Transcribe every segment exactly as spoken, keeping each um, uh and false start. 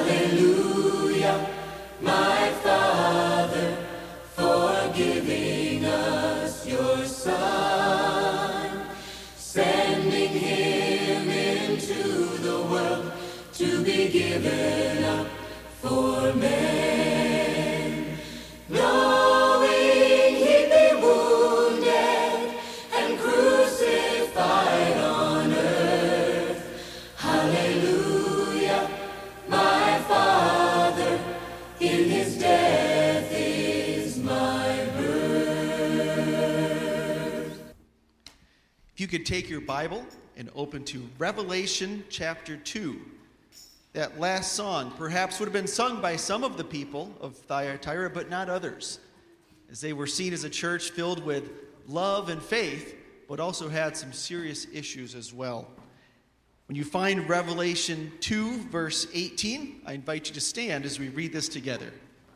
Hallelujah, my Father, for giving us your Son, sending him into the world to be given up for men, knowing he'd be wounded and crucified on earth. Hallelujah, my Father, in his death is my birth. If you could take your Bible and open to Revelation chapter two. That last song perhaps would have been sung by some of the people of Thyatira, but not others, as they were seen as a church filled with love and faith, but also had some serious issues as well. When you find Revelation two, verse eighteen, I invite you to stand as we read this together.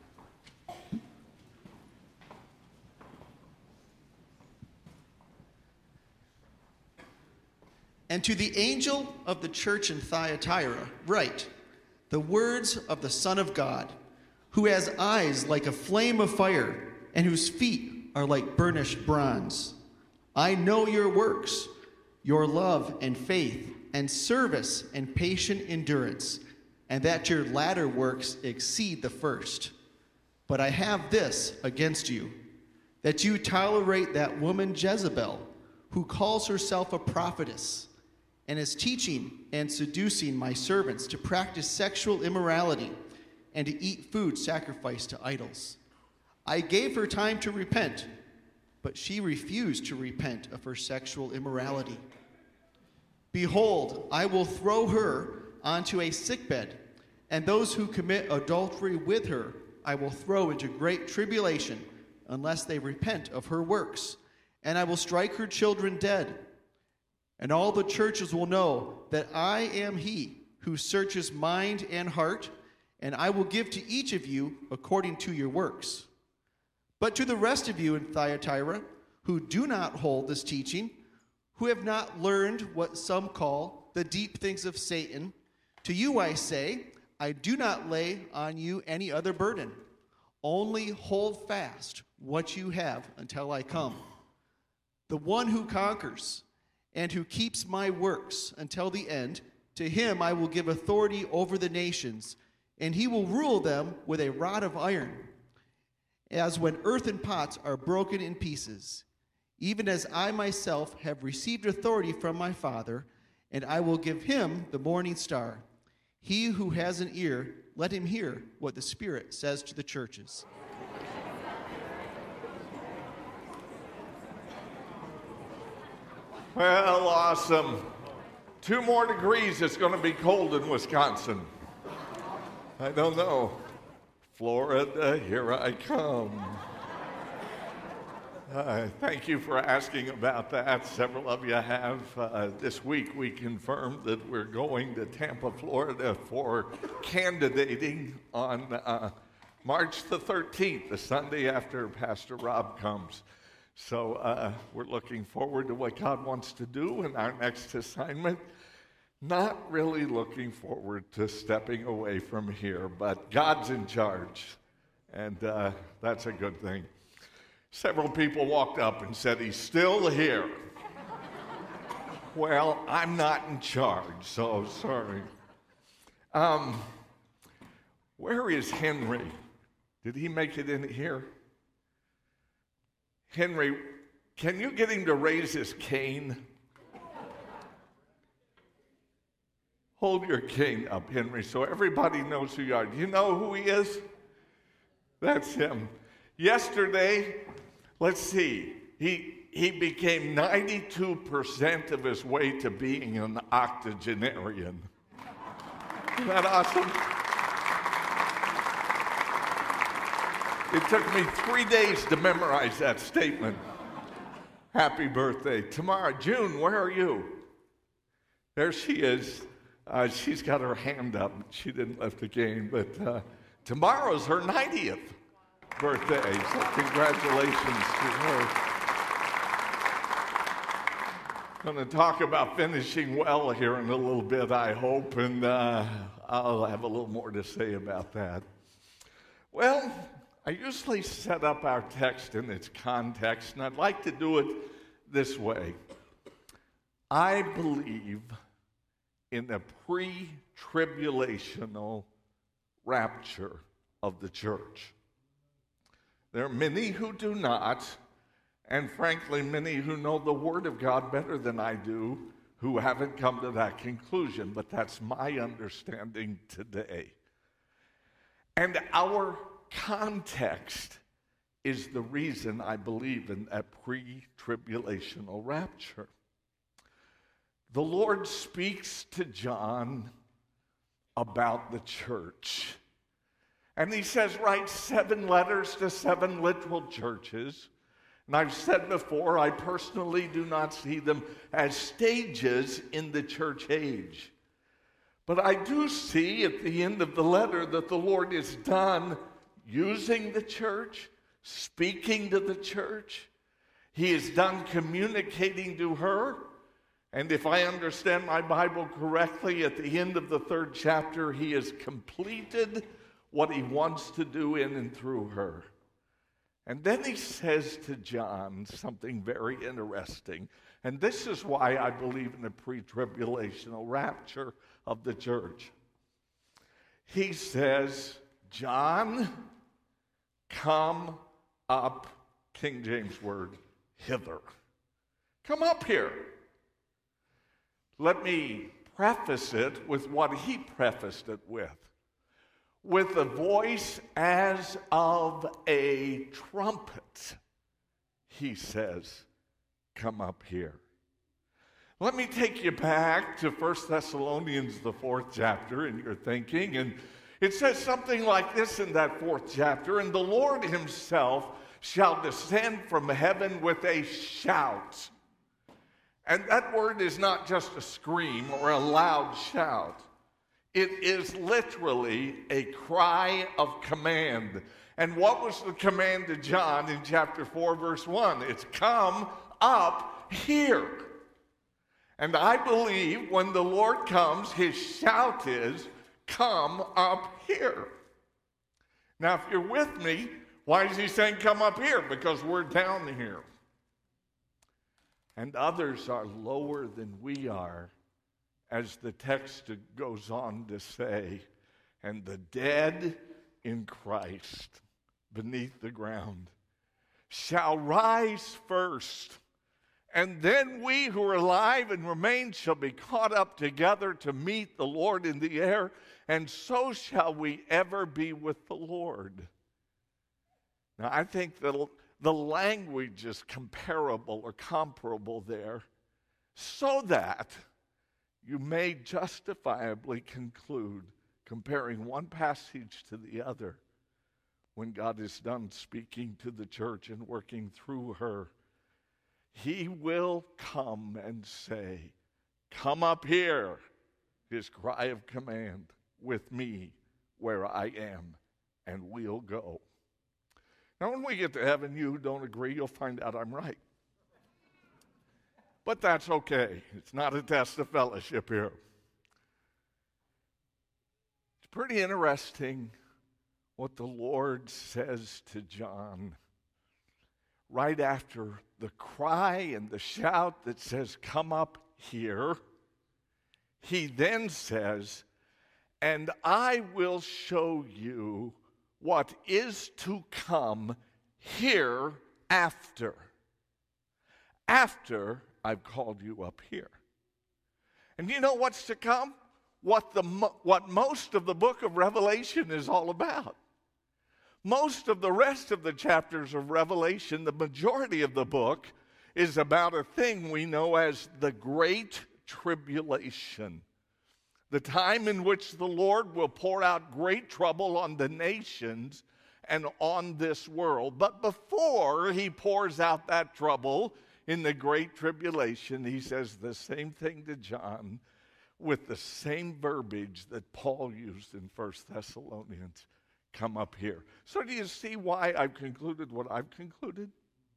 And to the angel of the church in Thyatira write the words of the Son of God, who has eyes like a flame of fire and whose feet are like burnished bronze. I know your works, your love and faith and service and patient endurance, and that your latter works exceed the first. But I have this against you, that you tolerate that woman Jezebel, who calls herself a prophetess, and is teaching and seducing my servants to practice sexual immorality and to eat food sacrificed to idols. I gave her time to repent, but she refused to repent of her sexual immorality. Behold, I will throw her onto a sickbed, and those who commit adultery with her I will throw into great tribulation unless they repent of her works, and I will strike her children dead. And all the churches will know that I am he who searches mind and heart, and I will give to each of you according to your works. But to the rest of you in Thyatira, who do not hold this teaching, who have not learned what some call the deep things of Satan, to you I say, I do not lay on you any other burden. Only hold fast what you have until I come. The one who conquers and who keeps my works until the end, to him I will give authority over the nations, and he will rule them with a rod of iron, as when earthen pots are broken in pieces, even as I myself have received authority from my Father, and I will give him the morning star. He who has an ear, let him hear what the Spirit says to the churches. Well, awesome. Two more degrees, it's going to be cold in Wisconsin. I don't know. Florida, here I come. Uh, thank you for asking about that. Several of you have. Uh, this week we confirmed that we're going to Tampa, Florida for candidating on uh, March the thirteenth, the Sunday after Pastor Rob comes. So uh, we're looking forward to what God wants to do in our next assignment. Not really looking forward to stepping away from here, but God's in charge, and uh, that's a good thing. Several people walked up and said, he's still here. Well, I'm not in charge, so sorry. Um, where is Henry? Did he make it in here? Henry, can you get him to raise his cane? Hold your cane up, Henry, so everybody knows who you are. Do you know who he is? That's him. Yesterday, let's see, he, he became ninety-two percent of his way to being an octogenarian. Isn't that awesome? It took me three days to memorize that statement. Happy birthday. Tomorrow, June, where are you? There she is. Uh, she's got her hand up. She didn't lift again, but uh, tomorrow's her ninetieth birthday, so congratulations to her. I'm going to talk about finishing well here in a little bit, I hope, and uh, I'll have a little more to say about that. Well, I usually set up our text in its context, and I'd like to do it this way. I believe in a pre-tribulational rapture of the church. There are many who do not, and frankly, many who know the Word of God better than I do, who haven't come to that conclusion, but that's my understanding today. And our context is the reason I believe in a pre-tribulational rapture. The Lord speaks to John about the church. And he says, write seven letters to seven literal churches. And I've said before, I personally do not see them as stages in the church age. But I do see at the end of the letter that the Lord is done using the church, speaking to the church. He is done communicating to her. And if I understand my Bible correctly, at the end of the third chapter, he has completed what he wants to do in and through her. And then he says to John something very interesting. And this is why I believe in the pre-tribulational rapture of the church. He says, John, come up, King James word, hither. Come up here. Let me preface it with what he prefaced it with. With a voice as of a trumpet, he says, come up here. Let me take you back to First Thessalonians, the fourth chapter, in your thinking. And it says something like this in that fourth chapter, and the Lord himself shall descend from heaven with a shout. And that word is not just a scream or a loud shout. It is literally a cry of command. And what was the command to John in chapter four, verse one? It's come up here. And I believe when the Lord comes, his shout is, come up here. Now, if you're with me, why is he saying come up here? Because we're down here. And others are lower than we are, as the text goes on to say, and the dead in Christ beneath the ground shall rise first, and then we who are alive and remain shall be caught up together to meet the Lord in the air, and so shall we ever be with the Lord. Now, I think that the language is comparable or comparable there, so that you may justifiably conclude, comparing one passage to the other, when God is done speaking to the church and working through her, he will come and say, come up here, his cry of command, with me where I am, and we'll go. Now, when we get to heaven, you don't agree, you'll find out I'm right. But that's okay. It's not a test of fellowship here. It's pretty interesting what the Lord says to John right after the cry and the shout that says, come up here. He then says, and I will show you what is to come hereafter. After I've called you up here. And you know what's to come? What the what most of the book of Revelation is all about. Most of the rest of the chapters of Revelation, the majority of the book, is about a thing we know as the Great Tribulation. The time in which the Lord will pour out great trouble on the nations and on this world. But before he pours out that trouble in the Great Tribulation, he says the same thing to John with the same verbiage that Paul used in First Thessalonians. Come up here. So do you see why I've concluded what I've concluded?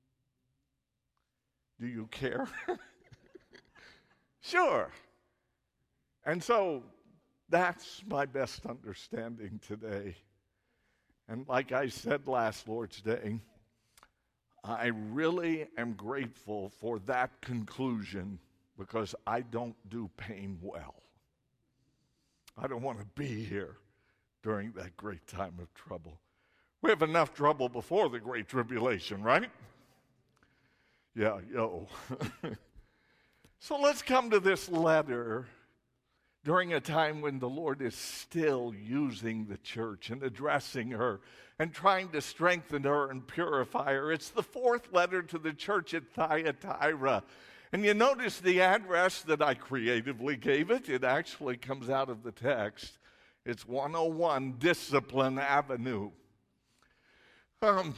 Do you care? Sure. And so That's my best understanding today. And like I said last Lord's Day, I really am grateful for that conclusion because I don't do pain well. I don't want to be here during that great time of trouble. We have enough trouble before the Great Tribulation, right? Yeah, yo. So let's come to this letter during a time when the Lord is still using the church and addressing her and trying to strengthen her and purify her. It's the fourth letter to the church at Thyatira. And you notice the address that I creatively gave it. It actually comes out of the text. It's one oh one Discipline Avenue. Um,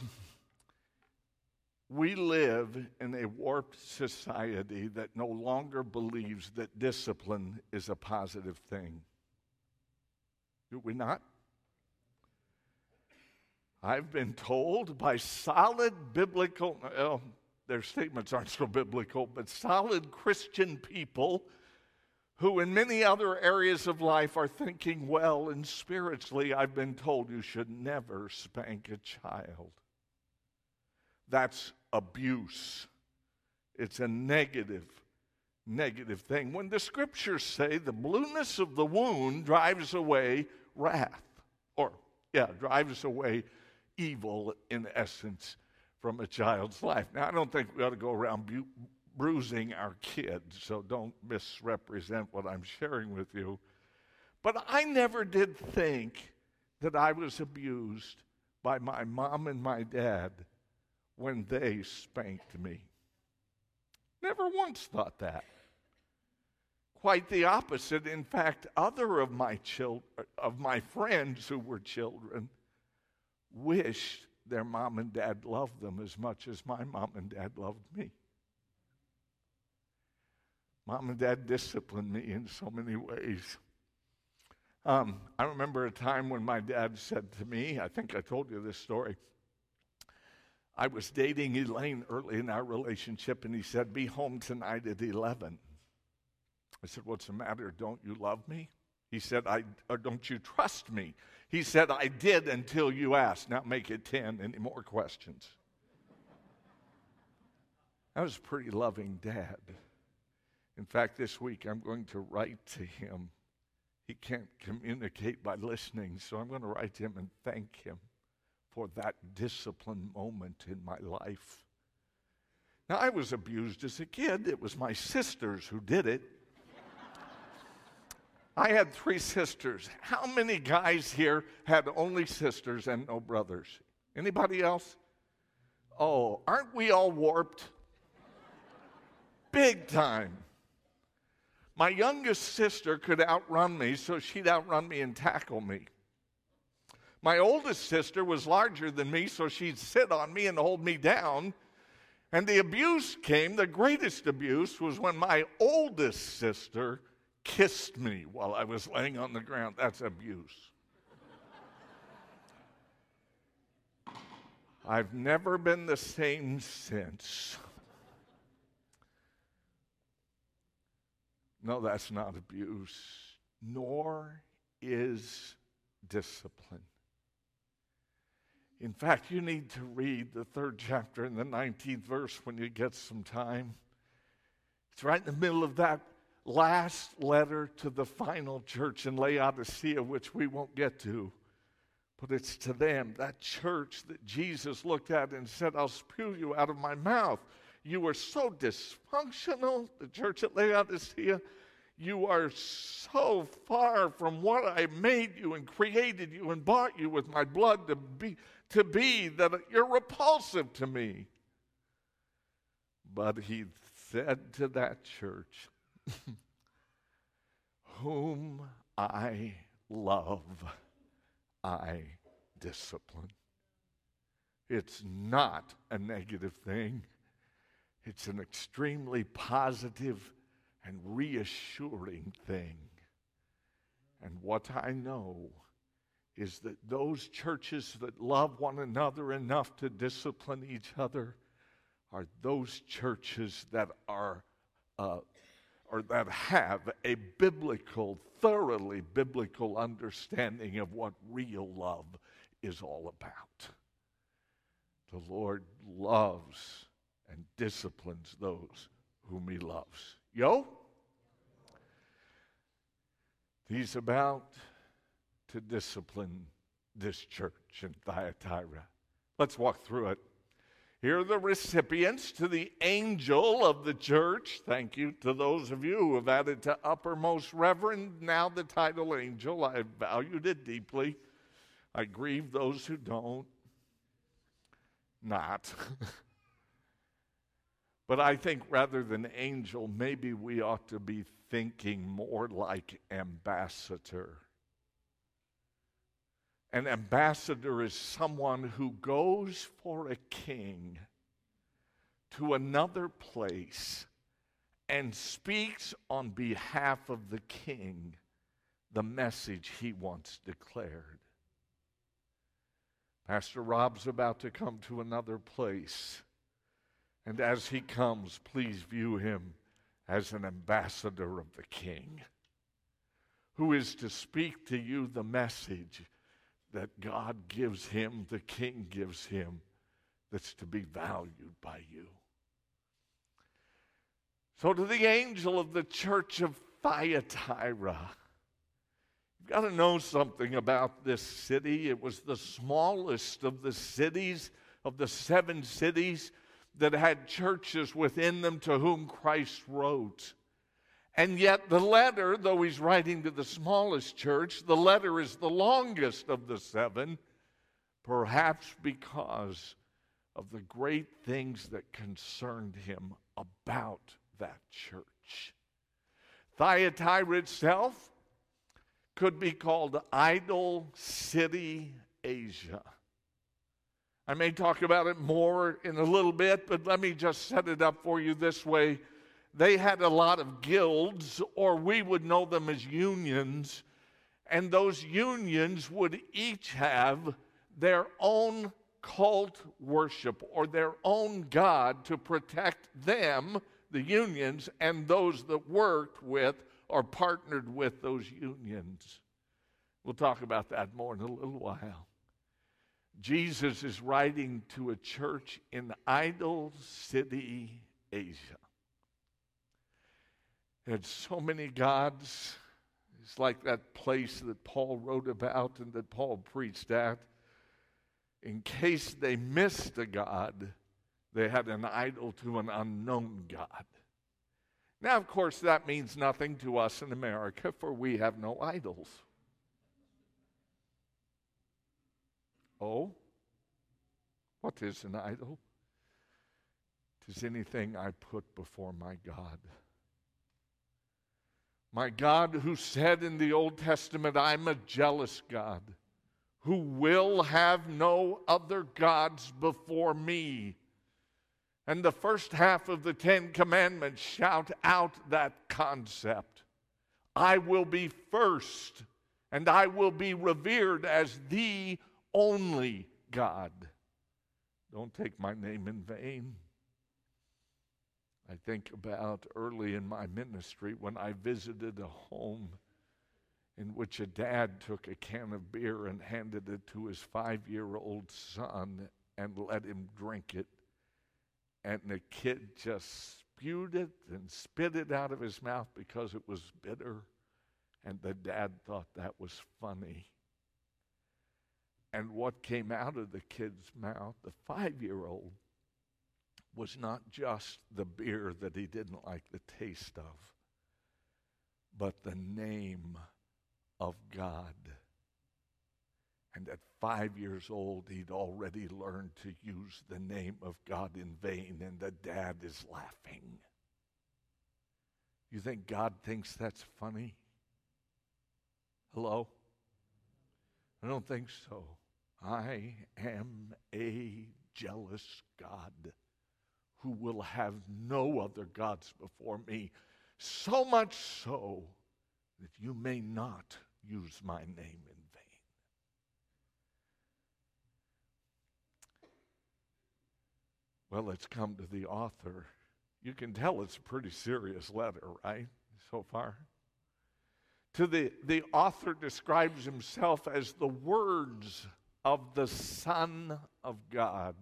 we live in a warped society that no longer believes that discipline is a positive thing. Do we not? I've been told by solid biblical, well, their statements aren't so biblical, but solid Christian people who in many other areas of life are thinking well and spiritually, I've been told you should never spank a child. That's abuse. It's a negative, negative thing. When the scriptures say the blueness of the wound drives away wrath, or, yeah, drives away evil in essence from a child's life. Now, I don't think we ought to go around bu- bruising our kids, so don't misrepresent what I'm sharing with you. But I never did think that I was abused by my mom and my dad when they spanked me. Never once thought that. Quite the opposite. In fact, other of my chil- of my friends who were children wished their mom and dad loved them as much as my mom and dad loved me. Mom and dad disciplined me in so many ways. Um, I remember a time when my dad said to me, I think I told you this story, I was dating Elaine early in our relationship, and he said, be home tonight at eleven. I said, what's the matter? Don't you love me? He said, I, or don't you trust me? He said, I did until you asked. Now make it ten. Any more questions? I was a pretty loving dad. In fact, this week I'm going to write to him. He can't communicate by listening, so I'm going to write to him and thank him for that discipline moment in my life. Now, I was abused as a kid. It was my sisters who did it. I had three sisters. How many guys here had only sisters and no brothers? Anybody else? Oh, aren't we all warped? Big time. My youngest sister could outrun me, so she'd outrun me and tackle me. My oldest sister was larger than me, so she'd sit on me and hold me down. And the abuse came, the greatest abuse was when my oldest sister kissed me while I was laying on the ground. That's abuse. I've never been the same since. No, that's not abuse, nor is discipline. In fact, you need to read the third chapter and the nineteenth verse when you get some time. It's right in the middle of that last letter to the final church in Laodicea, which we won't get to. But it's to them, that church that Jesus looked at and said, I'll spew you out of my mouth. You were so dysfunctional, the church at Laodicea. You are so far from what I made you and created you and bought you with my blood to be, to be that you're repulsive to me. But he said to that church, whom I love, I discipline. It's not a negative thing. It's an extremely positive and reassuring thing. And what I know is that those churches that love one another enough to discipline each other are those churches that are uh, or that have a biblical, thoroughly biblical understanding of what real love is all about. The Lord loves and disciplines those whom he loves. Yo? He's about to discipline this church in Thyatira. Let's walk through it. Here are the recipients to the angel of the church. Thank you to those of you who have added to uppermost reverend now the title angel. I valued it deeply. I grieve those who don't. Not. But I think rather than angel, maybe we ought to be thinking more like ambassador. An ambassador is someone who goes for a king to another place and speaks on behalf of the king the message he wants declared. Pastor Rob's about to come to another place. And as he comes, please view him as an ambassador of the King, who is to speak to you the message that God gives him, the King gives him, that's to be valued by you. So to the angel of the church of Thyatira, you've got to know something about this city. It was the smallest of the cities, of the seven cities that had churches within them to whom Christ wrote. And yet the letter, though he's writing to the smallest church, the letter is the longest of the seven, perhaps because of the great things that concerned him about that church. Thyatira itself could be called Idol City, Asia. I may talk about it more in a little bit, but let me just set it up for you this way. They had a lot of guilds, or we would know them as unions, and those unions would each have their own cult worship or their own god to protect them, the unions, and those that worked with or partnered with those unions. We'll talk about that more in a little while. Jesus is writing to a church in Idol City, Asia. It had so many gods. It's like that place that Paul wrote about and that Paul preached at. In case they missed a god, they had an idol to an unknown God. Now, of course, that means nothing to us in America, for we have no idols. Oh? What is an idol? It is anything I put before my God. My God who said in the Old Testament, I'm a jealous God, who will have no other gods before me. And the first half of the Ten Commandments shout out that concept. I will be first, and I will be revered as the only God. Don't take my name in vain. I think about early in my ministry when I visited a home in which a dad took a can of beer and handed it to his five-year-old son and let him drink it. And the kid just spewed it and spit it out of his mouth because it was bitter. And the dad thought that was funny. And what came out of the kid's mouth, the five-year-old, was not just the beer that he didn't like the taste of, but the name of God. And at five years old, he'd already learned to use the name of God in vain, and the dad is laughing. You think God thinks that's funny? Hello? I don't think so. I am a jealous God who will have no other gods before me, so much so that you may not use my name in vain. Well, let's come to the author. You can tell it's a pretty serious letter, right, so far? To the, the author describes himself as the words of the Son of God.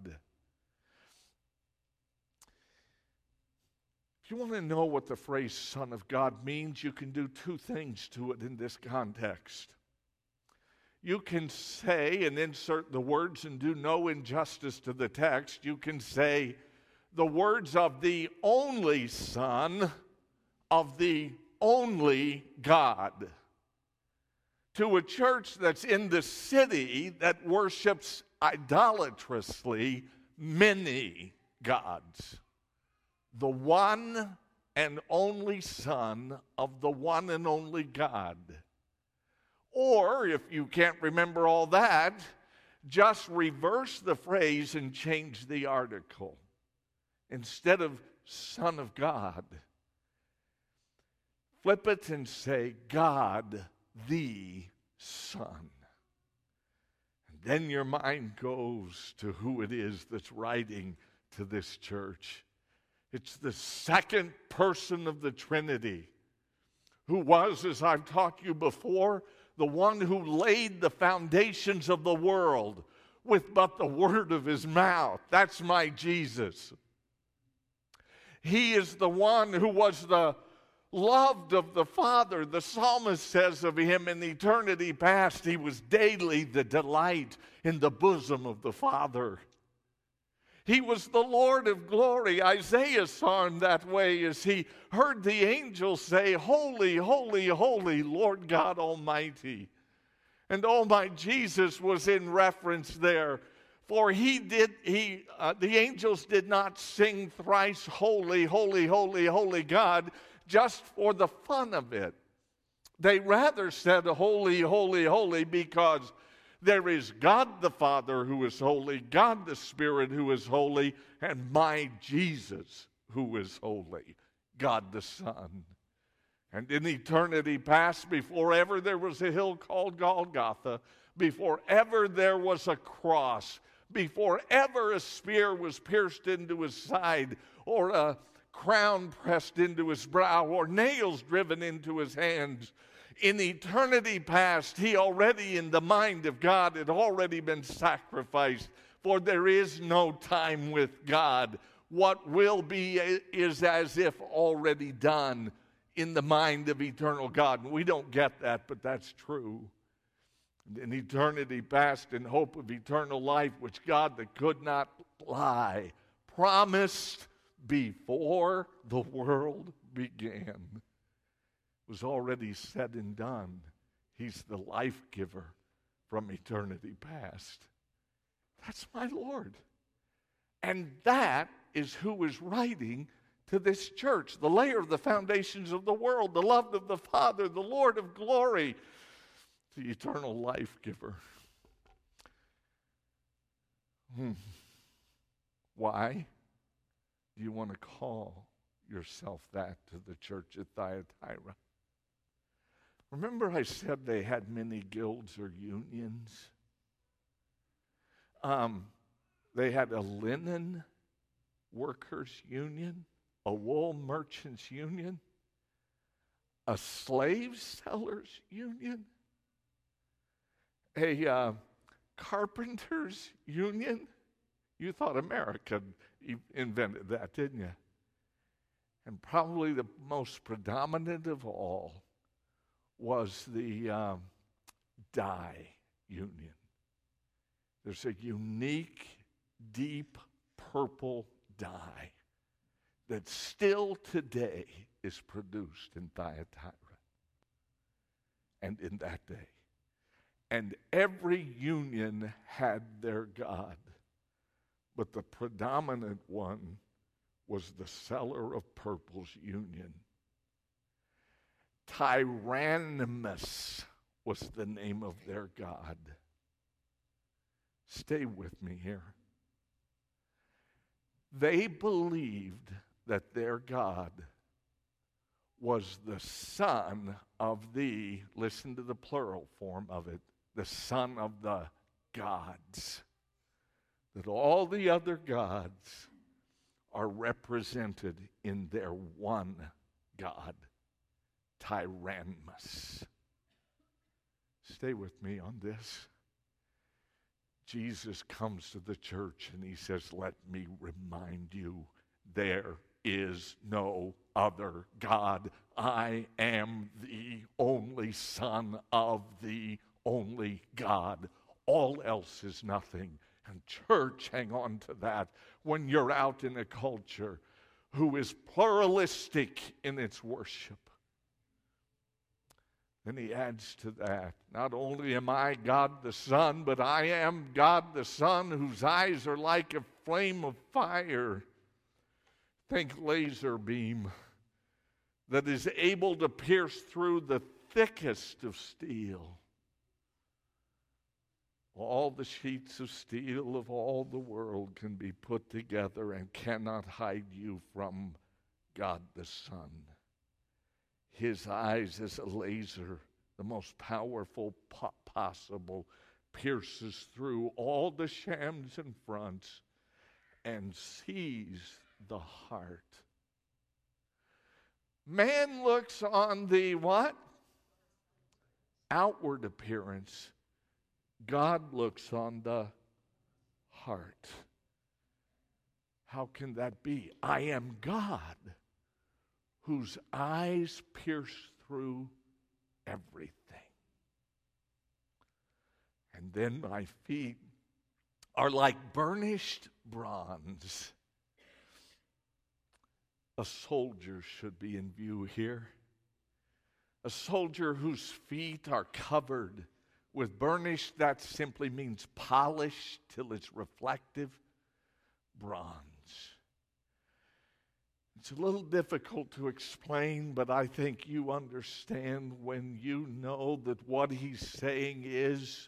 If you want to know what the phrase Son of God means, you can do two things to it in this context. You can say and insert the words and do no injustice to the text. You can say the words of the only Son of the only God. To a church that's in the city that worships idolatrously many gods. The one and only Son of the one and only God. Or, if you can't remember all that, just reverse the phrase and change the article. Instead of Son of God, flip it and say, God the Son. And then your mind goes to who it is that's writing to this church. It's the second person of the Trinity, who was, as I've taught you before, the one who laid the foundations of the world with but the word of his mouth. That's my Jesus. He is the one who was the loved of the Father. The psalmist says of him, in eternity past, he was daily the delight in the bosom of the Father. He was the Lord of glory. Isaiah saw him that way as he heard the angels say, holy, holy, holy, Lord God Almighty. And oh, my Jesus was in reference there. For he did, he, uh, the angels did not sing thrice holy, holy, holy, holy God just for the fun of it. They rather said holy, holy, holy because there is God the Father who is holy, God the Spirit who is holy, and my Jesus who is holy, God the Son. And in eternity past, before ever there was a hill called Golgotha, before ever there was a cross, before ever a spear was pierced into his side, or a crown pressed into his brow, or nails driven into his hands, in eternity past, he already, in the mind of God, had already been sacrificed. For there is no time with God. What will be is as if already done in the mind of eternal God. And we don't get that, but that's true. In eternity past, in hope of eternal life, which God that could not lie promised before the world began, was already said and done. He's the life giver from eternity past. That's my Lord. And that is who is writing to this church, the layer of the foundations of the world, the loved of the Father, the Lord of glory, the eternal life giver. Hmm. Why do you want to call yourself that to the church at Thyatira? Remember I said they had many guilds or unions? Um, they had a linen workers union, a wool merchants union, a slave sellers union, a uh, carpenters union. You thought America invented that, didn't you? And probably the most predominant of all was the um, dye union. There's a unique, deep purple dye that still today is produced in Thyatira and in that day. And every union had their god, but the predominant one was the seller of purples union. Tyrannus was the name of their god. Stay with me here. They believed that their God was the son of the, listen to the plural form of it, the son of the gods. That all the other gods are represented in their one God, Tyrannimus. Stay with me on this. Jesus comes to the church and he says, let me remind you, there is no other God. I am the only Son of the only God. All else is nothing. And church, hang on to that. When you're out in a culture who is pluralistic in its worship, then he adds to that, not only am I God the Son, but I am God the Son whose eyes are like a flame of fire. Think laser beam that is able to pierce through the thickest of steel. All the sheets of steel of all the world can be put together and cannot hide you from God the Son. His eyes as a laser, the most powerful po- possible, pierces through all the shams and fronts and sees the heart. Man looks on the what? Outward appearance. God looks on the heart. How can that be? I am God, whose eyes pierce through everything. And then my feet are like burnished bronze. A soldier should be in view here. A soldier whose feet are covered with burnished, that simply means polished till it's reflective, bronze. It's a little difficult to explain, but I think you understand when you know that what he's saying is,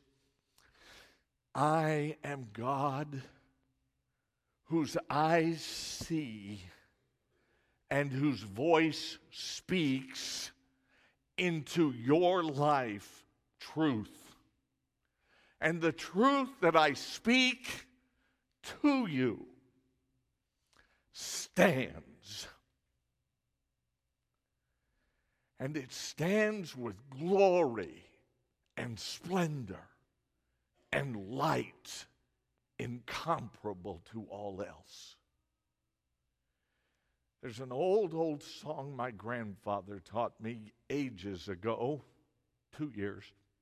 I am God whose eyes see and whose voice speaks into your life truth. And the truth that I speak to you stands. And it stands with glory and splendor and light incomparable to all else. There's an old, old song my grandfather taught me ages ago, two years.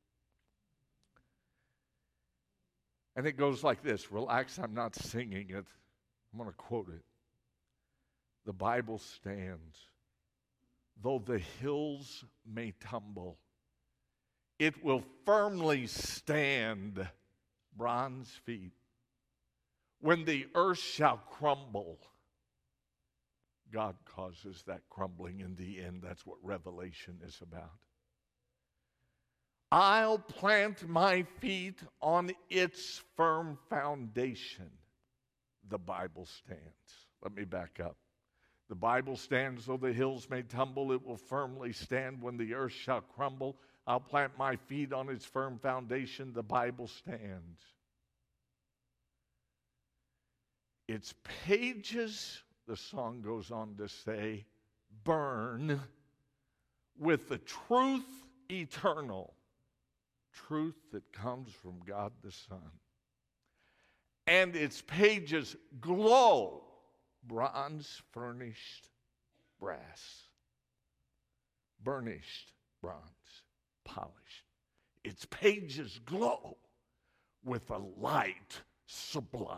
And it goes like this. Relax, I'm not singing it. I'm going to quote it. The Bible stands. Though the hills may tumble, it will firmly stand, bronze feet. When the earth shall crumble, God causes that crumbling in the end. That's what Revelation is about. I'll plant my feet on its firm foundation. The Bible stands. Let me back up. The Bible stands, though the hills may tumble, it will firmly stand when the earth shall crumble. I'll plant my feet on its firm foundation. The Bible stands. Its pages, the song goes on to say, burn with the truth eternal. Truth that comes from God the Son. And its pages glow, bronze furnished brass. Burnished bronze, polished. Its pages glow with a light sublime.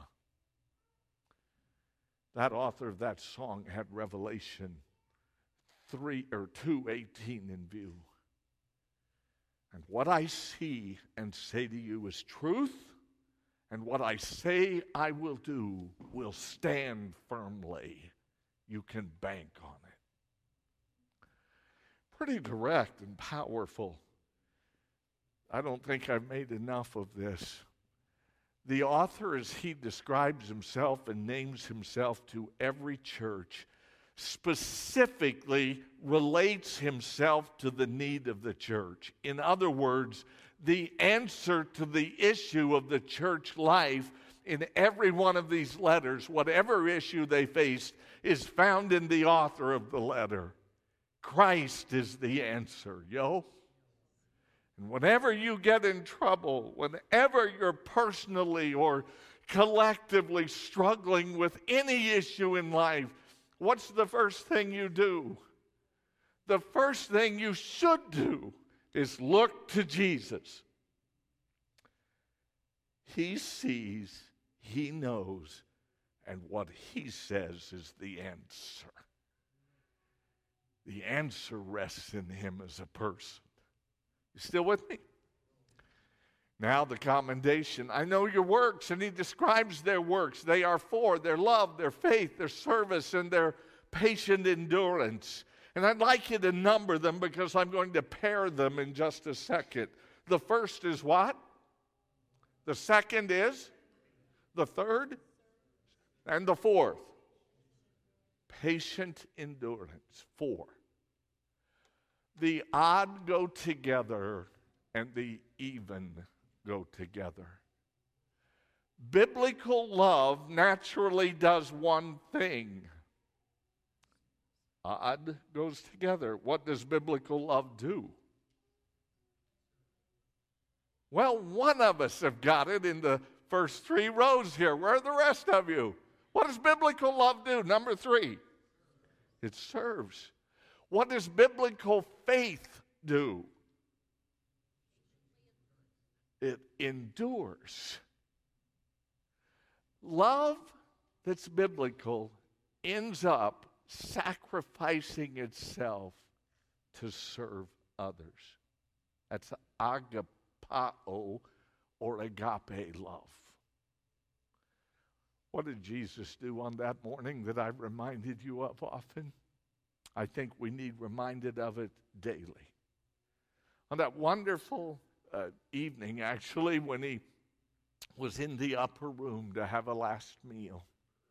That author of that song had Revelation three or two eighteen in view. And what I see and say to you is truth, and what I say I will do will stand firmly. You can bank on it. Pretty direct and powerful. I don't think I've made enough of this. The author, as he describes himself and names himself to every church, specifically relates himself to the need of the church. In other words, the answer to the issue of the church life in every one of these letters, whatever issue they faced, is found in the author of the letter. Christ is the answer, yo. And whenever you get in trouble, whenever you're personally or collectively struggling with any issue in life, what's the first thing you do? The first thing you should do is look to Jesus. He sees, he knows, and what he says is the answer. The answer rests in him as a person. You still with me? Now the commendation. I know your works, and he describes their works. They are for their love, their faith, their service, and their patient endurance. And I'd like you to number them because I'm going to pair them in just a second. The first is what? The second is? The third? And the fourth? Patient endurance. Four. The odd go together and the even go together. Biblical love naturally does one thing. Odd goes together. What does biblical love do? Well, one of us have got it in the first three rows here. Where are the rest of you? What does biblical love do? Number three, it serves. What does biblical faith do? It endures. Love that's biblical ends up sacrificing itself to serve others. That's agapao or agape love. What did Jesus do on that morning that I've reminded you of often? I think we need reminded of it daily. On that wonderful uh, evening, actually, when he was in the upper room to have a last meal,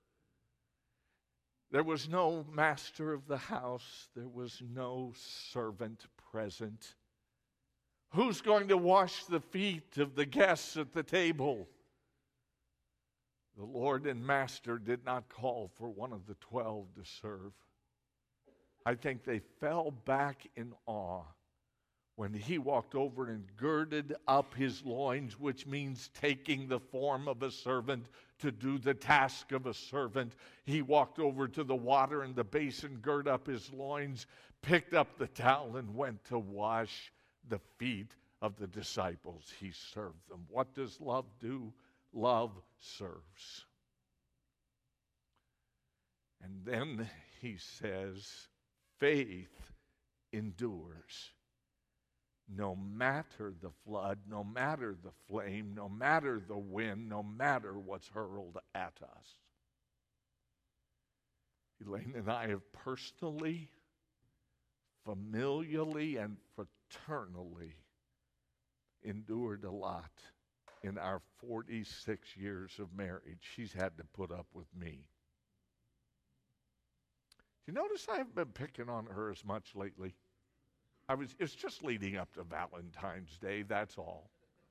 there was no master of the house. There was no servant present. Who's going to wash the feet of the guests at the table? The Lord and Master did not call for one of the twelve to serve. I think they fell back in awe when he walked over and girded up his loins, which means taking the form of a servant to do the task of a servant. He walked over to the water and the basin, girded up his loins, picked up the towel, and went to wash the feet of the disciples. He served them. What does love do? Love serves. And then he says, faith endures. No matter the flood, no matter the flame, no matter the wind, no matter what's hurled at us. Elaine and I have personally, familially, and fraternally endured a lot in our forty-six years of marriage. She's had to put up with me. Do you notice I haven't been picking on her as much lately? I was, it's just leading up to Valentine's Day, that's all.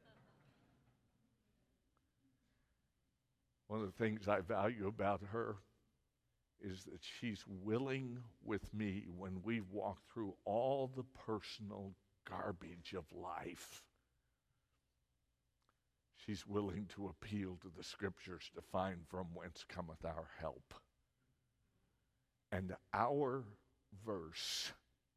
One of the things I value about her is that she's willing with me when we walk through all the personal garbage of life. She's willing to appeal to the Scriptures to find from whence cometh our help. And our verse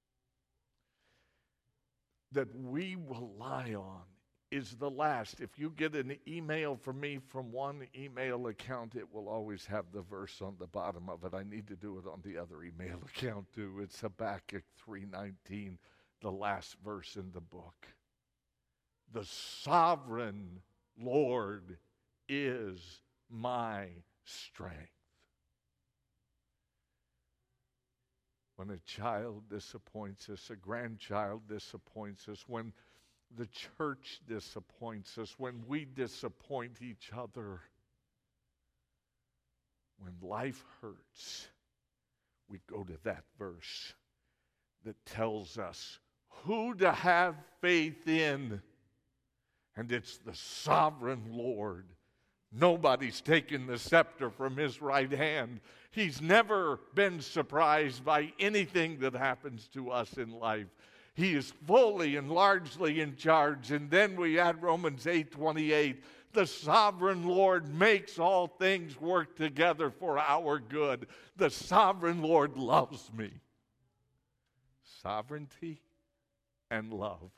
that we rely on is the last. If you get an email from me from one email account, it will always have the verse on the bottom of it. I need to do it on the other email account too. It's Habakkuk three nineteen, the last verse in the book. The sovereign Lord is my strength. When a child disappoints us, a grandchild disappoints us, when the church disappoints us, when we disappoint each other, when life hurts, we go to that verse that tells us who to have faith in. And it's the sovereign Lord, Nobody's taken the scepter from his right hand. He's never been surprised by anything that happens to us in life. He is fully and largely in charge. And then we add Romans eight twenty-eight. The sovereign Lord makes all things work together for our good. The sovereign Lord loves me. Sovereignty and love.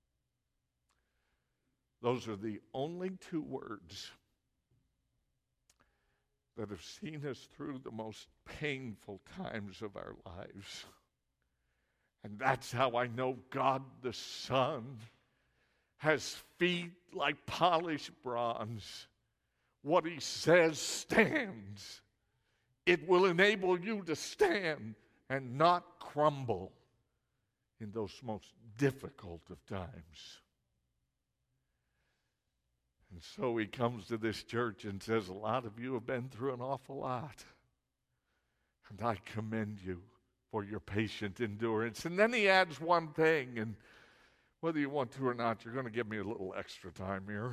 Those are the only two words that have seen us through the most painful times of our lives. And that's how I know God the Son has feet like polished bronze. What he says stands. It will enable you to stand and not crumble in those most difficult of times. And so he comes to this church and says, a lot of you have been through an awful lot. And I commend you for your patient endurance. And then he adds one thing, and whether you want to or not, you're going to give me a little extra time here.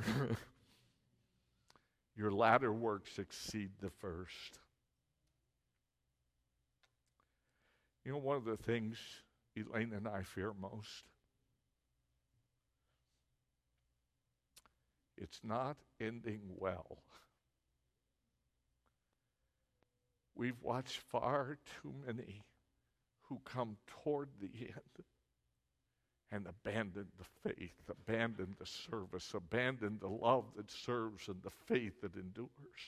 Your latter works exceed the first. You know, one of the things Elaine and I fear most, it's not ending well. We've watched far too many who come toward the end and abandon the faith, abandon the service, abandon the love that serves and the faith that endures.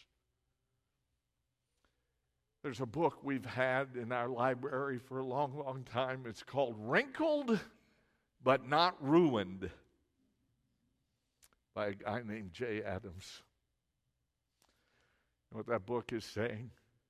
There's a book we've had in our library for a long, long time. It's called Wrinkled But Not Ruined, by a guy named Jay Adams. You know what that book is saying?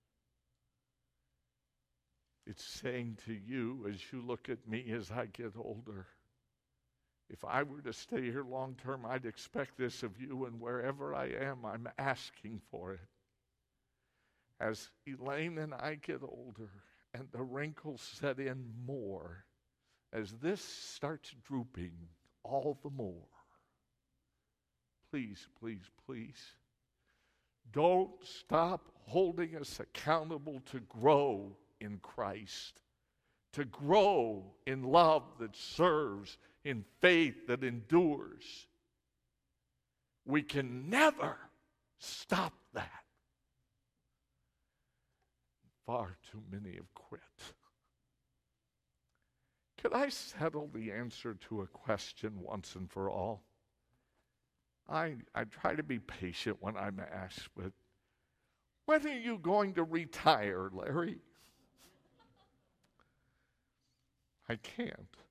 It's saying to you, as you look at me as I get older, if I were to stay here long term, I'd expect this of you, and wherever I am, I'm asking for it. As Elaine and I get older, and the wrinkles set in more, as this starts drooping all the more, please, please, please, don't stop holding us accountable to grow in Christ, to grow in love that serves, in faith that endures. We can never stop that. Far too many have quit. Could I settle the answer to a question once and for all? I, I try to be patient when I'm asked, but when are you going to retire, Larry? I can't.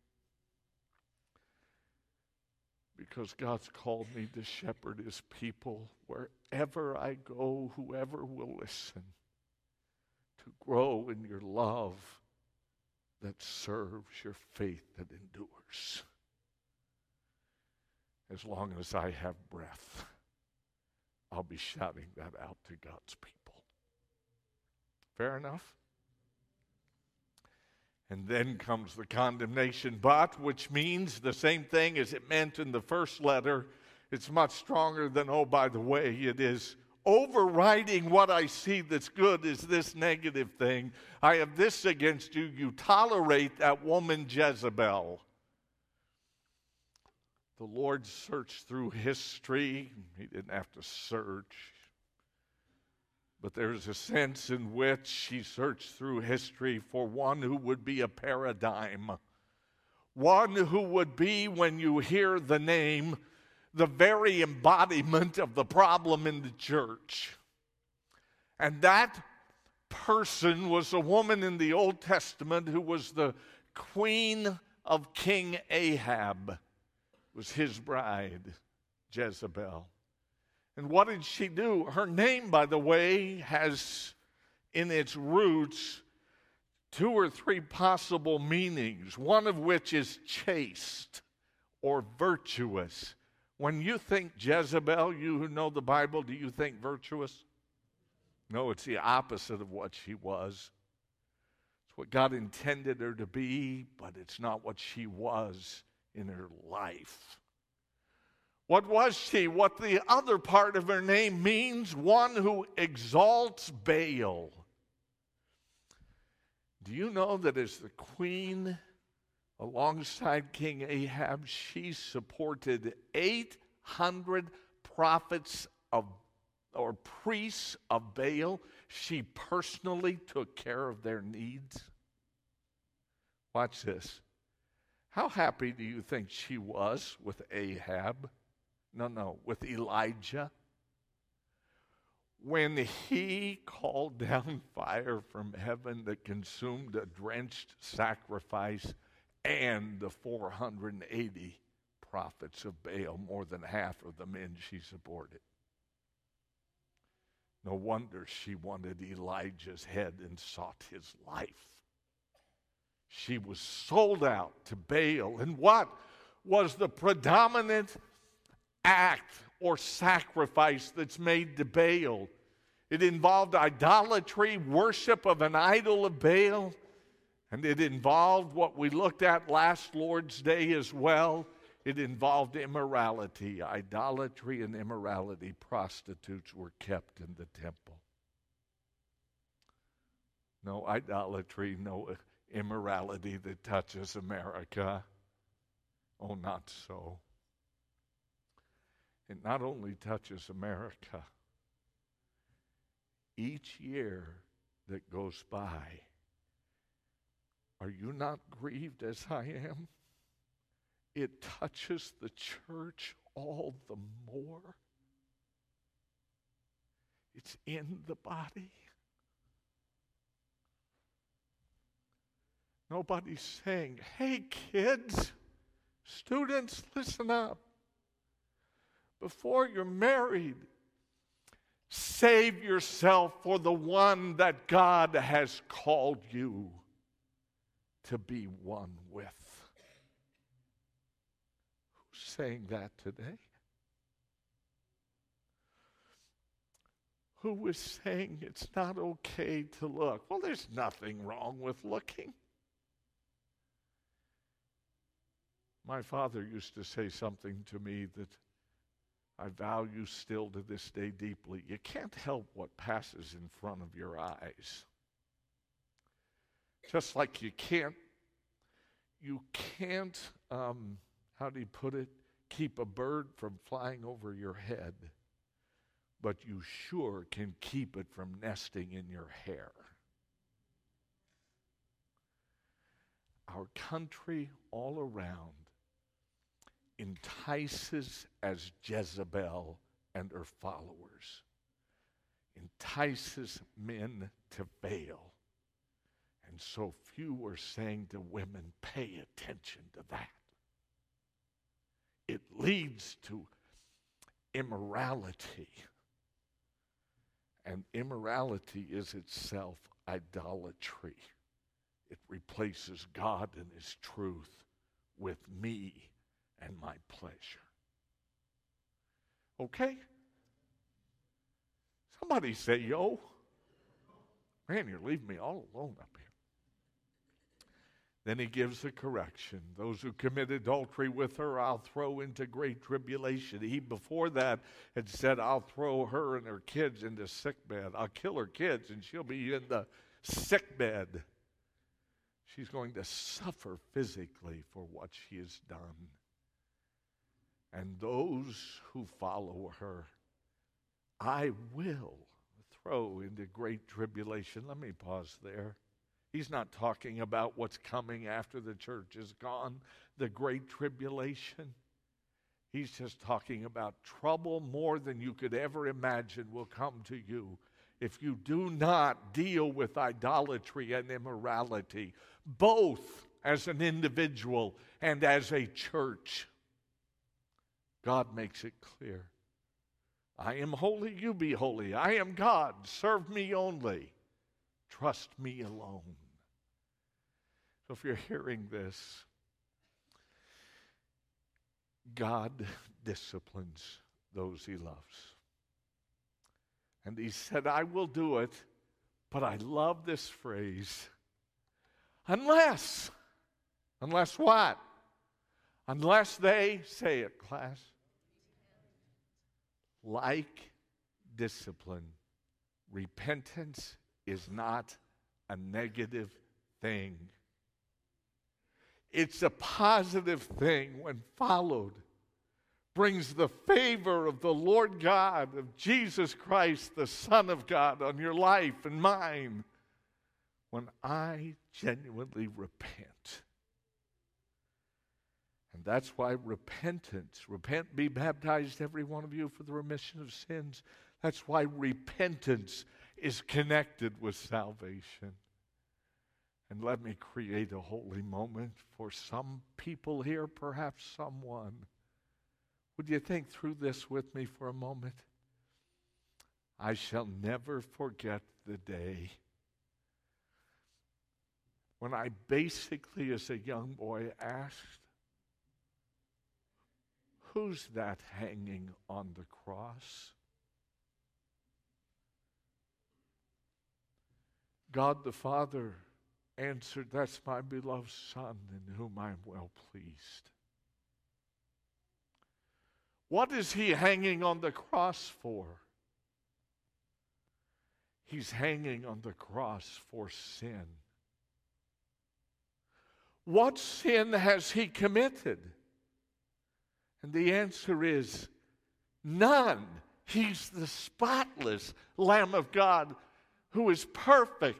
Because God's called me to shepherd his people wherever I go, whoever will listen, to grow in your love that serves, your faith that endures. As long as I have breath, I'll be shouting that out to God's people. Fair enough? And then comes the condemnation, but, which means the same thing as it meant in the first letter. It's much stronger than, oh, by the way, it is overriding what I see that's good is this negative thing. I have this against you. You tolerate that woman Jezebel. The Lord searched through history. He didn't have to search. But there's a sense in which he searched through history for one who would be a paradigm. One who would be, when you hear the name, the very embodiment of the problem in the church. And that person was a woman in the Old Testament who was the queen of King Ahab. It was his bride, Jezebel. And what did she do? Her name, by the way, has in its roots two or three possible meanings, one of which is chaste or virtuous. When you think Jezebel, you who know the Bible, do you think virtuous? No, it's the opposite of what she was. It's what God intended her to be, but it's not what she was in her life. What was she? What the other part of her name means, one who exalts Baal. Do you know that as the queen, alongside King Ahab, she supported eight hundred prophets of or priests of Baal? She personally took care of their needs. Watch this. How happy do you think she was with Ahab? No, no, with Elijah. When he called down fire from heaven that consumed a drenched sacrifice and the four hundred eighty prophets of Baal, more than half of the men she supported. No wonder she wanted Elijah's head and sought his life. She was sold out to Baal. And what was the predominant act or sacrifice that's made to Baal? It involved idolatry, worship of an idol of Baal, and it involved what we looked at last Lord's Day as well. It involved immorality, idolatry and immorality. Prostitutes were kept in the temple. No idolatry, no immorality that touches America. Oh, not so. It not only touches America. Each year that goes by, are you not grieved as I am? It touches the church all the more. It's in the body. Nobody's saying, hey kids, students, listen up. Before you're married, save yourself for the one that God has called you to be one with. Who's saying that today? Who was saying it's not okay to look? Well, there's nothing wrong with looking. My father used to say something to me that I value still to this day deeply. You can't help what passes in front of your eyes. Just like you can't, you can't, um, how do you put it, keep a bird from flying over your head, but you sure can keep it from nesting in your hair. Our country all around entices as Jezebel and her followers, entices men to Baal. And so few are saying to women, pay attention to that. It leads to immorality. And immorality is itself idolatry. It replaces God and His truth with me and my pleasure. Okay? Somebody say, yo. Man, you're leaving me all alone up here. Then he gives the correction. Those who commit adultery with her, I'll throw into great tribulation. He, before that, had said, I'll throw her and her kids into sickbed. I'll kill her kids, and she'll be in the sickbed. She's going to suffer physically for what she has done. And those who follow her, I will throw into great tribulation. Let me pause there. He's not talking about what's coming after the church is gone, the great tribulation. He's just talking about trouble more than you could ever imagine will come to you if you do not deal with idolatry and immorality, both as an individual and as a church. God makes it clear. I am holy, you be holy. I am God, serve me only. Trust me alone. So if you're hearing this, God disciplines those He loves. And He said, I will do it, but I love this phrase. Unless. Unless what? Unless they, say it, class. like discipline, repentance is not a negative thing. It's a positive thing when followed. Brings the favor of the Lord God, of Jesus Christ, the Son of God, on your life and mine. When I genuinely repent. And that's why repentance, repent, be baptized, every one of you, for the remission of sins. That's why repentance is connected with salvation. And let me create a holy moment for some people here, perhaps someone. Would you think through this with me for a moment? I shall never forget the day when I basically, as a young boy, asked, who's that hanging on the cross? God the Father answered, that's my beloved Son in whom I am well pleased. What is he hanging on the cross for? He's hanging on the cross for sin. What sin has he committed? And the answer is none. He's the spotless Lamb of God who is perfect.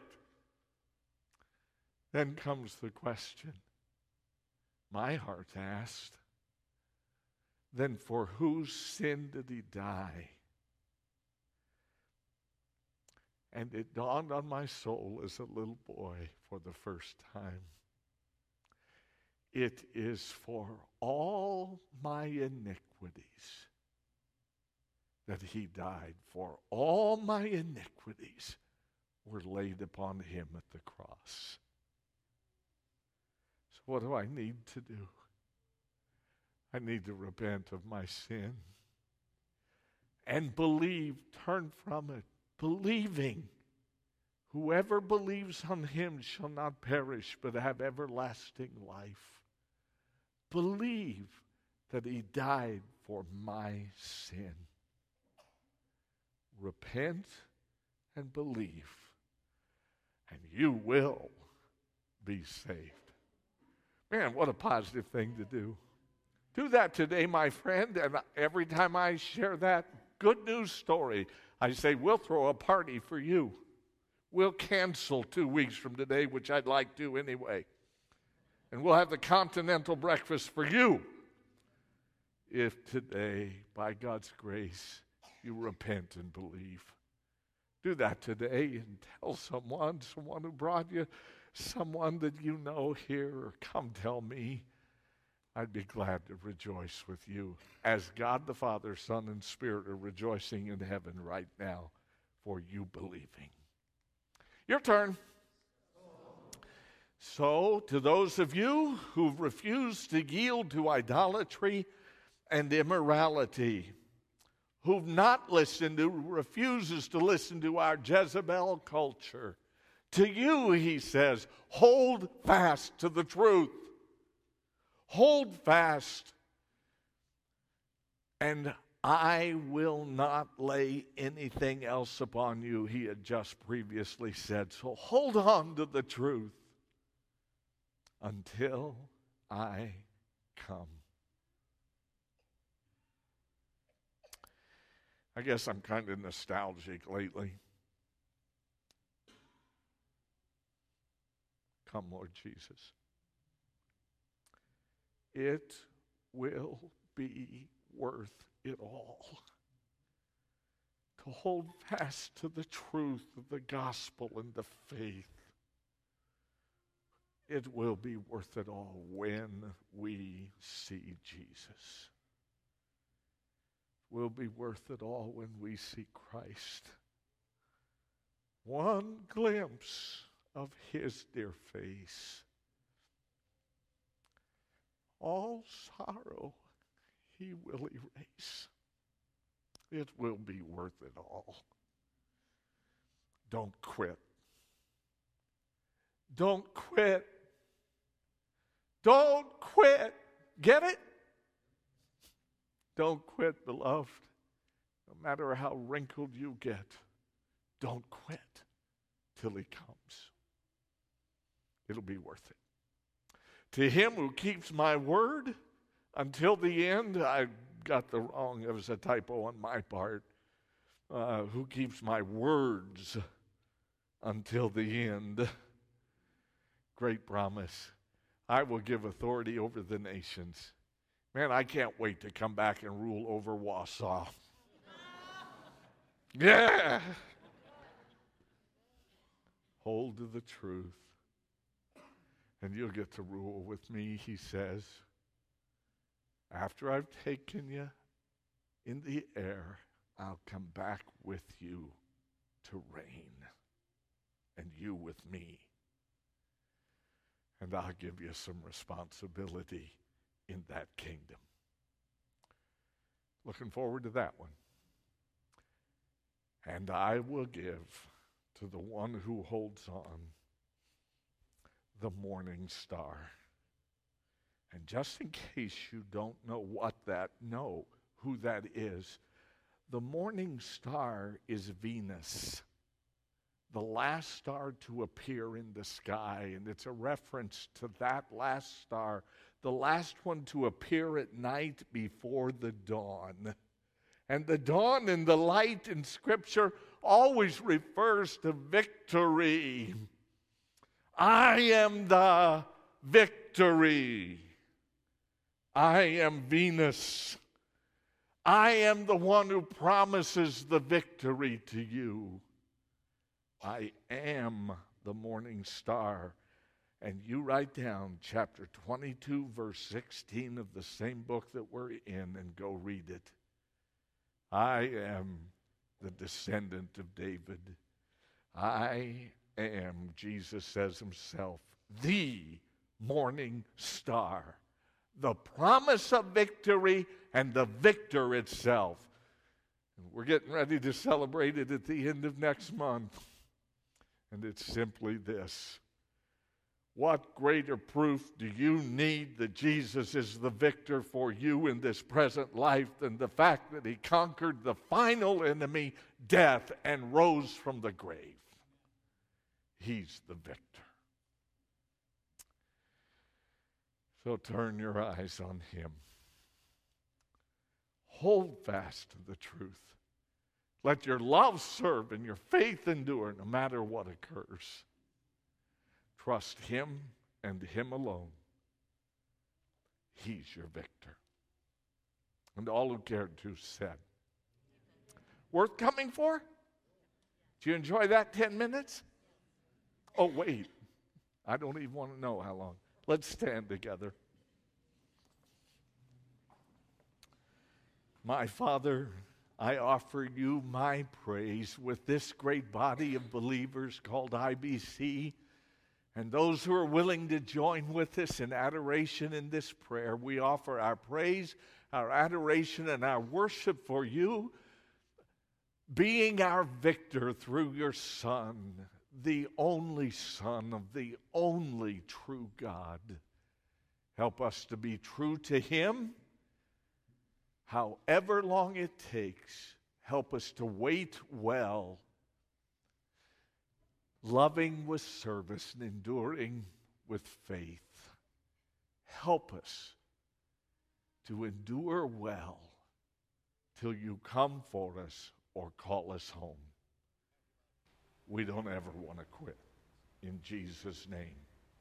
Then comes the question my heart asked, then for whose sin did he die? And it dawned on my soul as a little boy for the first time. It is for all my iniquities that he died. For all my iniquities were laid upon him at the cross. So what do I need to do? I need to repent of my sin and believe, turn from it, believing. Whoever believes on him shall not perish but have everlasting life. Believe that he died for my sin. Repent and believe, and you will be saved. Man, what a positive thing to do. Do that today, my friend, and every time I share that good news story, I say, we'll throw a party for you. We'll cancel two weeks from today, which I'd like to anyway. And we'll have the continental breakfast for you. If today, by God's grace, you repent and believe. Do that today and tell someone, someone who brought you, someone that you know here, or come tell me. I'd be glad to rejoice with you as God the Father, Son, and Spirit are rejoicing in heaven right now for you believing. Your turn. So, to those of you who've refused to yield to idolatry and immorality, who've not listened to, refuses to listen to our Jezebel culture, to you, he says, hold fast to the truth. Hold fast, and I will not lay anything else upon you, he had just previously said. So hold on to the truth until I come. I guess I'm kind of nostalgic lately. Come, Lord Jesus. It will be worth it all to hold fast to the truth of the gospel and the faith. It will be worth it all when we see Jesus. It will be worth it all when we see Christ. One glimpse of his dear face. All sorrow he will erase. It will be worth it all. Don't quit. Don't quit. Don't quit. Get it? Don't quit, beloved. No matter how wrinkled you get, don't quit till he comes. It'll be worth it. To him who keeps my word until the end, I got the wrong, it was a typo on my part. Uh, who keeps my words until the end. Great promise. I will give authority over the nations. Man, I can't wait to come back and rule over Wausau. Yeah. Hold to the truth, and you'll get to rule with me, he says. After I've taken you in the air, I'll come back with you to reign, and you with me. And I'll give you some responsibility in that kingdom. Looking forward to that one. And I will give to the one who holds on the morning star. And just in case you don't know what that, know who that is. The morning star is Venus, the last star to appear in the sky. And it's a reference to that last star, the last one to appear at night before the dawn. And the dawn and the light in Scripture always refers to victory. I am the victory. I am Venus. I am the one who promises the victory to you. I am the morning star. And you write down chapter twenty-two, verse sixteen of the same book that we're in and go read it. I am the descendant of David. I am, Jesus says himself, the morning star, the promise of victory and the victor itself. We're getting ready to celebrate it at the end of next month. And it's simply this. What greater proof do you need that Jesus is the victor for you in this present life than the fact that he conquered the final enemy, death, and rose from the grave? He's the victor. So turn your eyes on him. Hold fast to the truth. Let your love serve and your faith endure no matter what occurs. Trust him and him alone. He's your victor. And all who cared to said, worth coming for? Did you enjoy that ten minutes? Oh, wait. I don't even want to know how long. Let's stand together. My Father, I offer you my praise with this great body of believers called I B C. And those who are willing to join with us in adoration in this prayer, we offer our praise, our adoration, and our worship for you, being our victor through your Son, the only Son of the only true God. Help us to be true to him, however long it takes. Help us to wait well, loving with service and enduring with faith. Help us to endure well till you come for us or call us home. We don't ever want to quit. In Jesus' name,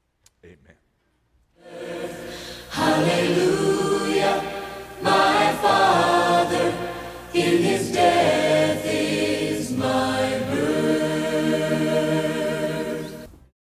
amen. Hallelujah, my Father, in his day.